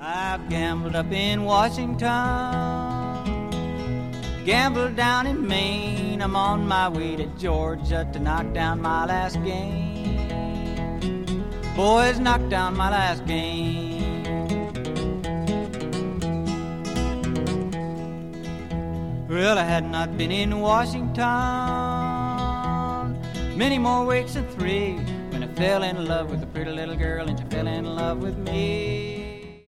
I've gambled up in Washington, gambled down in Maine. I'm on my way to Georgia to knock down my last game. Boys, knock down my last game. Well, I had not been in Washington many more weeks than 3 when I fell in love with a pretty little girl and she fell in love with me.